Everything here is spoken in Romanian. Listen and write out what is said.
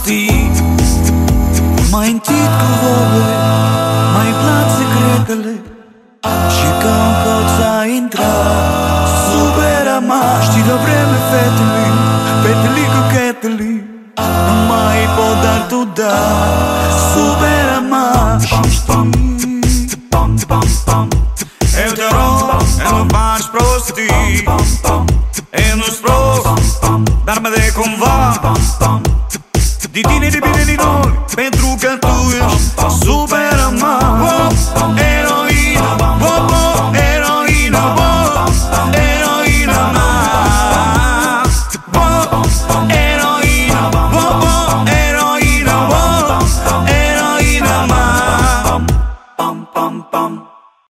știi. Mai închid cu vorbe, mai plac secretele, și ca un colț a intrat supera-mă. Știi de vreme, fetele, fetele cu chetele, nu mai pot, dar tu da, supera-mă. Eu te rog, nu faci prostii, eu nu-s prost, dar mă de cumva. De tine, de bine, de noi, pentru că tu ești